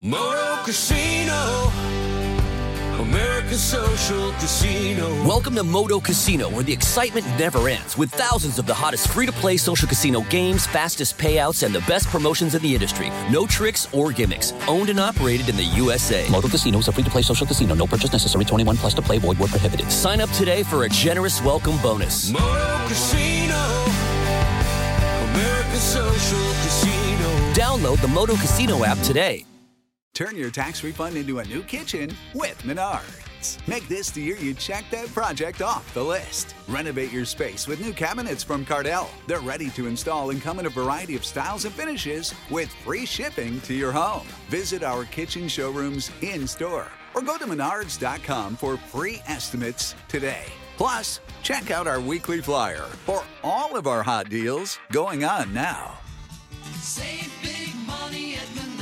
Moto Casino, America's social casino. Welcome to Moto Casino, where the excitement never ends, with thousands of the hottest free-to-play social casino games, fastest payouts, and the best promotions in the industry. No tricks or gimmicks. Owned and operated in the USA. Moto Casino is a free-to-play social casino. No purchase necessary. 21 plus to play. Void where prohibited. Sign up today for a generous welcome bonus. Moto Casino, America's social casino. Download the Moto Casino app today. Turn your tax refund into a new kitchen with Menards. Make this the year you check that project off the list. Renovate your space with new cabinets from Cardell. They're ready to install and come in a variety of styles and finishes with free shipping to your home. Visit our kitchen showrooms in-store or go to menards.com for free estimates today. Plus, check out our weekly flyer for all of our hot deals going on now. Save big money at Menards.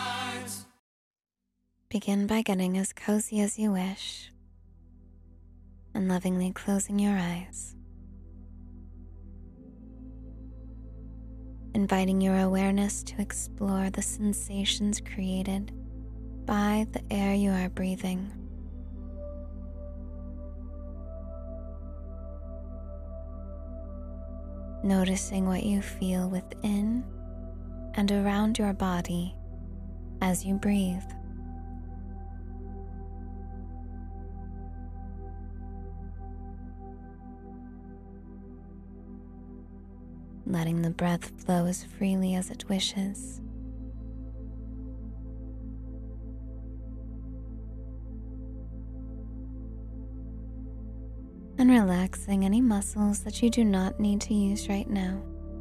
Begin by getting as cozy as you wish and lovingly closing your eyes. Inviting your awareness to explore the sensations created by the air you are breathing. Noticing what you feel within and around your body as you breathe. Letting the breath flow as freely as it wishes. And relaxing any muscles that you do not need to use right now.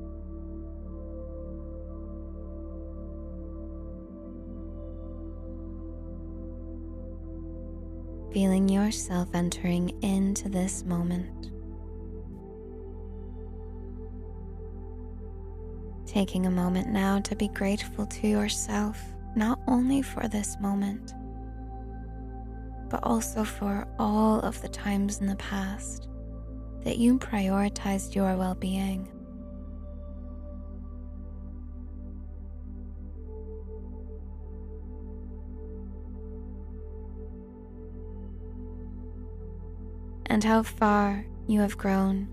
Feeling yourself entering into this moment. Taking a moment now to be grateful to yourself, not only for this moment, but also for all of the times in the past that you prioritized your well-being. And how far you have grown.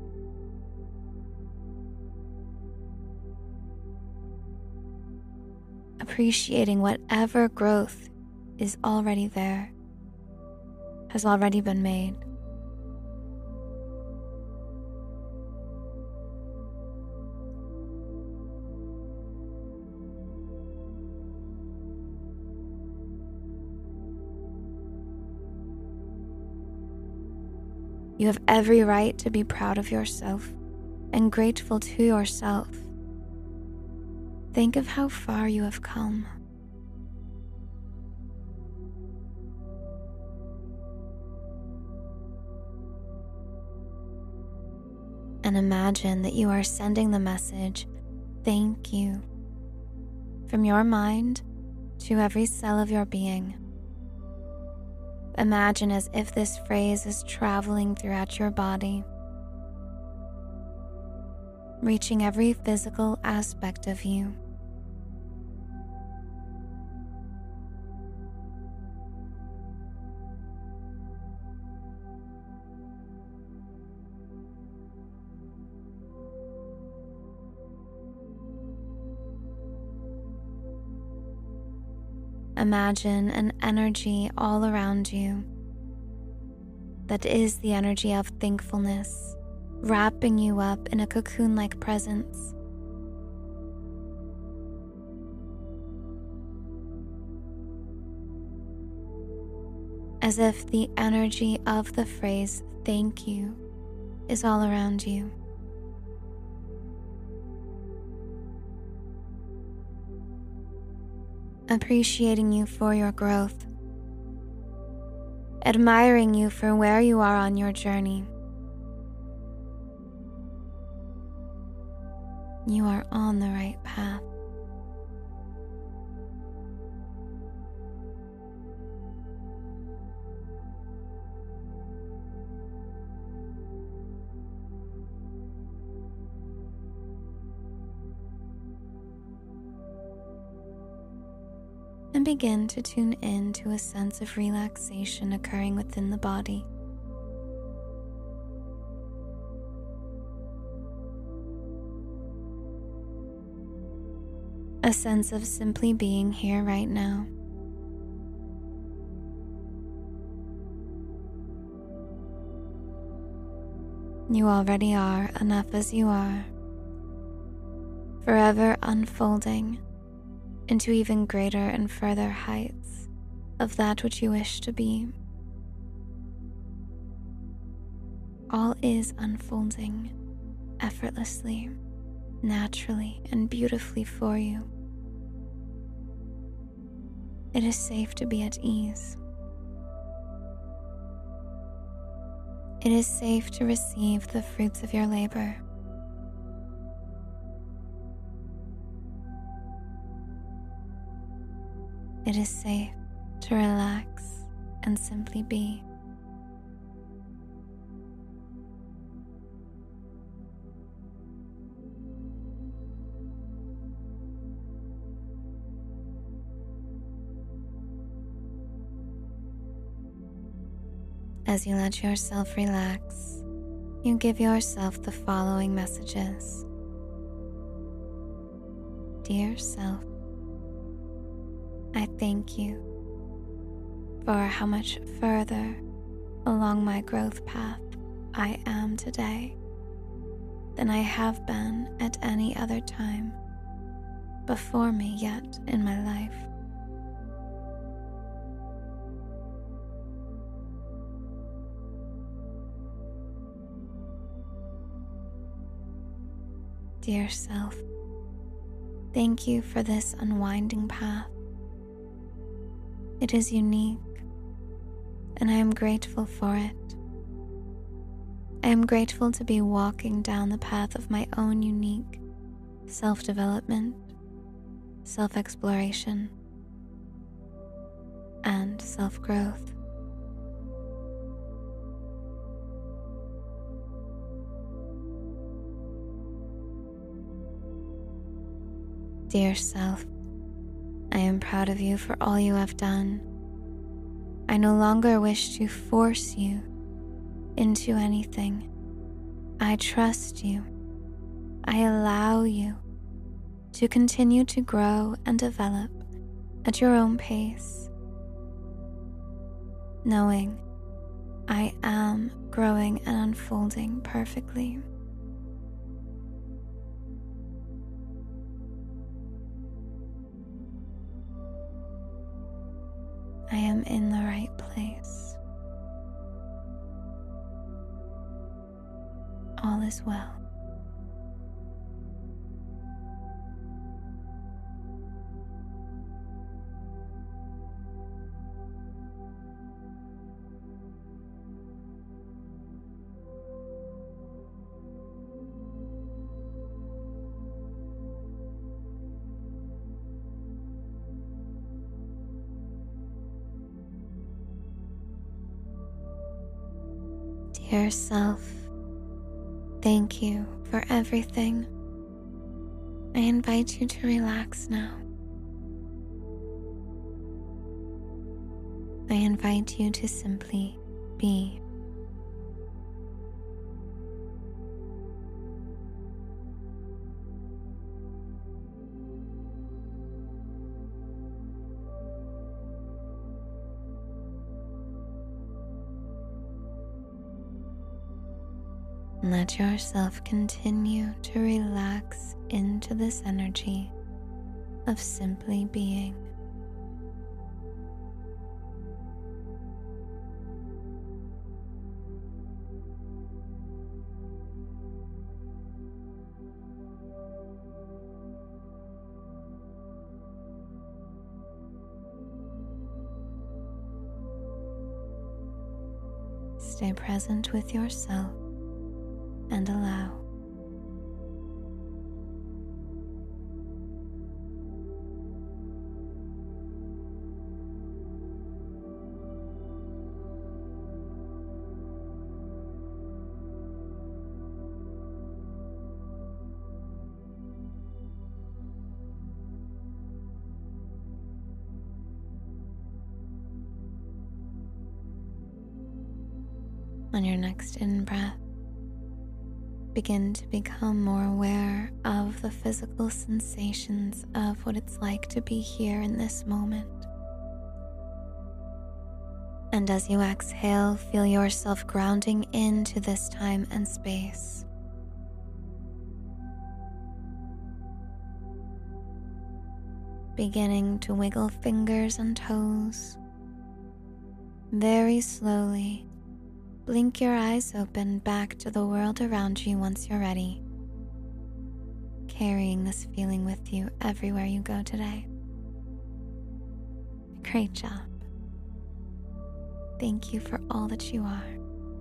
Appreciating whatever growth is already there, has already been made. You have every right to be proud of yourself and grateful to yourself. Think of how far you have come. And imagine that you are sending the message, "Thank you," from your mind to every cell of your being. Imagine as if this phrase is traveling throughout your body, reaching every physical aspect of you. Imagine an energy all around you that is the energy of thankfulness, wrapping you up in a cocoon-like presence. As if the energy of the phrase "thank you" is all around you. Appreciating you for your growth, admiring you for where you are on your journey. You are on the right path. and begin to tune in to a sense of relaxation occurring within the body. A sense of simply being here right now. You already are enough as you are, forever unfolding into even greater and further heights of that which you wish to be. All is unfolding effortlessly, naturally, and beautifully for you. It is safe to be at ease. It is safe to receive the fruits of your labor. It is safe to relax and simply be. As you let yourself relax, you give yourself the following messages. Dear self, I thank you for how much further along my growth path I am today than I have been at any other time before me yet in my life. Dear self, thank you for this unwinding path. It is unique, and I am grateful for it. I am grateful to be walking down the path of my own unique self-development, self-exploration, and self-growth. Dear self, I am proud of you for all you have done. I no longer wish to force you into anything. I trust you. I allow you to continue to grow and develop at your own pace, knowing I am growing and unfolding perfectly. I am in the right place. All is well. Dear self, thank you for everything. I invite you to relax now. I invite you to simply be. Let yourself continue to relax into this energy of simply being. Stay present with yourself and allow. On your next in-breath, begin to become more aware of the physical sensations of what it's like to be here in this moment. And as you exhale, feel yourself grounding into this time and space. Beginning to wiggle fingers and toes. Very slowly, blink your eyes open back to the world around you once you're ready, carrying this feeling with you everywhere you go today. Great job. Thank you for all that you are.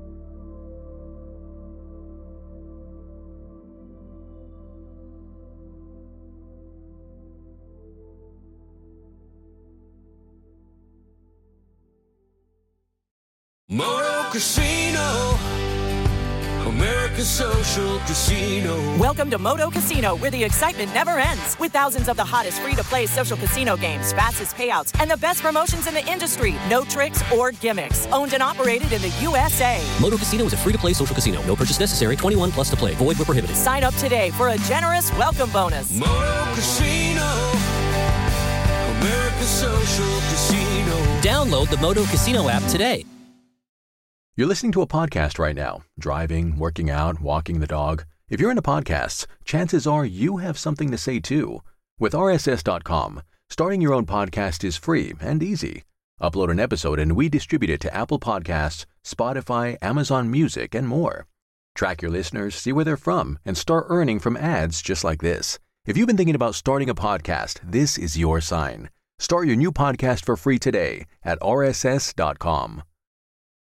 Moto Casino, America's social casino. Welcome to Moto Casino, where the excitement never ends. With thousands of the hottest free-to-play social casino games, fastest payouts, and the best promotions in the industry. No tricks or gimmicks. Owned and operated in the USA. Moto Casino is a free-to-play social casino. No purchase necessary. 21 plus to play. Void where prohibited. Sign up today for a generous welcome bonus. Moto Casino, America's social casino. Download the Moto Casino app today. You're listening to a podcast right now, driving, working out, walking the dog. If you're into podcasts, chances are you have something to say too. With RSS.com, starting your own podcast is free and easy. Upload an episode and we distribute it to Apple Podcasts, Spotify, Amazon Music, and more. Track your listeners, see where they're from, and start earning from ads just like this. If you've been thinking about starting a podcast, this is your sign. Start your new podcast for free today at RSS.com.